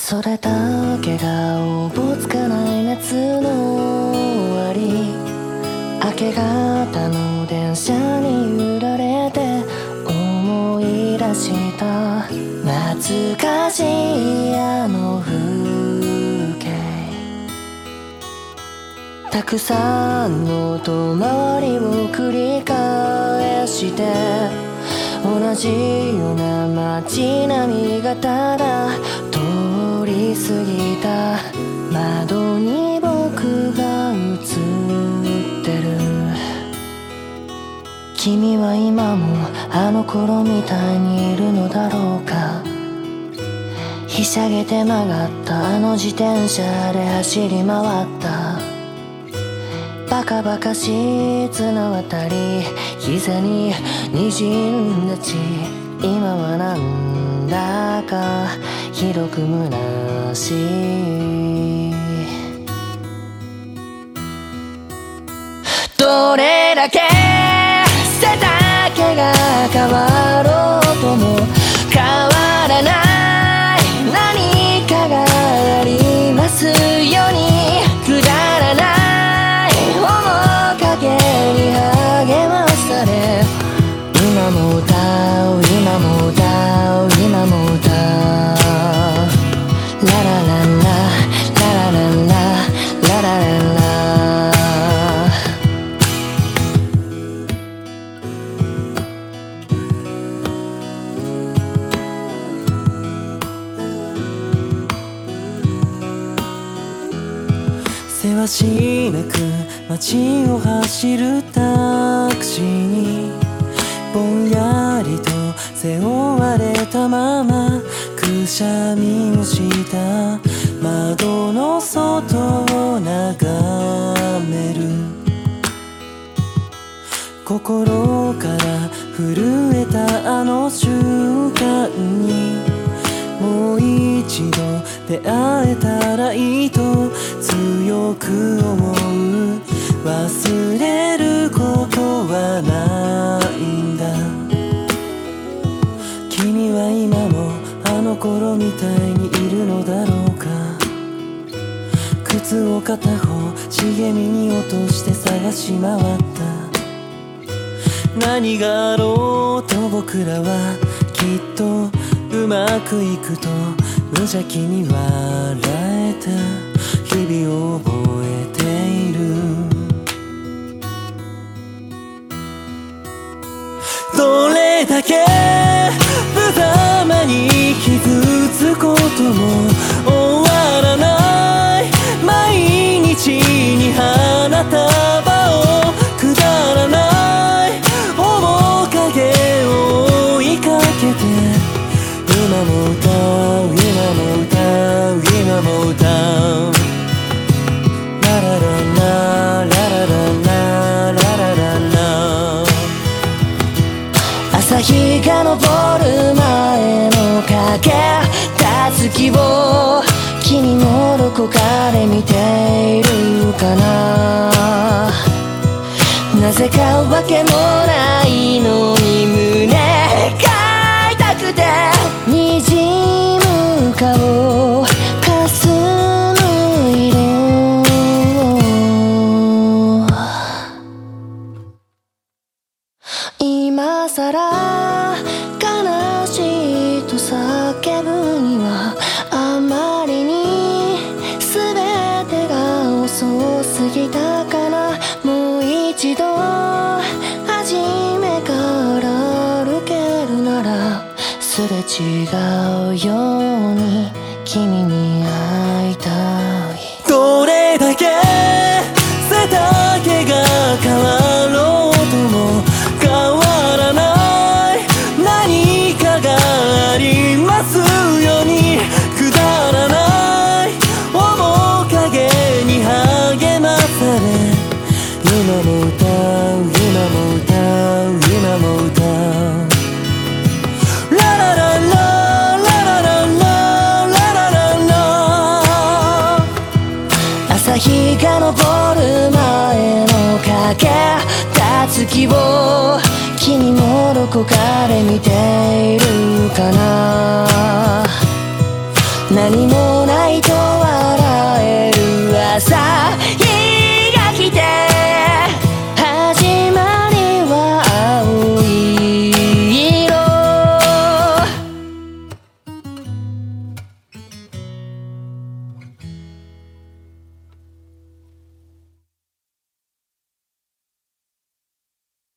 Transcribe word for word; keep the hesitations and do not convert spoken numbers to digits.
それだけがおぼつかない夏の終わり、明け方の電車に揺られて思い出した、懐かしいあの風景。たくさんの遠回りを繰り返して、同じような街並みがただ通り過ぎた。窓に僕が映ってる。君は今もあの頃みたいにいるのだろうか。ひしゃげて曲がったあの自転車で走り回った。バカバカしい綱渡り、膝に滲んだ血。今はなんだかひどく虚しい。どれだけ背丈が変わろうとも変わらない何かがありますように、くだらない面影に励まされ、今も歌う今も歌う今も歌う、ララララララララララララ。 せわしなく街を走るタクシーに、ぼんやりと背負われたままくしゃみをした。窓の外を眺める。心から震えたあの瞬間に、もう一度出会えたらいいと強く思う。忘れることはないんだ。君は今もあの頃みたいにいるのだろうか。靴を片方茂みに落として探し回った。何があろうと僕らはきっとうまくいくと無邪気に笑えた日々を覚えている。どれだけ無様に傷つくことも終わらない毎日に花束を、くだらない面影を追いかけて、今も歌う今も歌う今も歌う、ラララララララララララ。 朝日が昇る前のかけた月を君もどこかで見ているかな。なぜかわけもないのに胸が痛くて滲む顔霞む色、今さら悲しいと叫ぶにはあまりに全てが遅すぎたかな。もう一度初めから歩けるなら、すれ違うように君に会いたい。 どれだけ背丈が変わろうとも変わらない何かがありますように、くだらない面影に励まされ、今も歌う今も歌う今も歌う、ラララララララララララ。 朝日が昇る前のかけた月を君もどこかで見ているかな。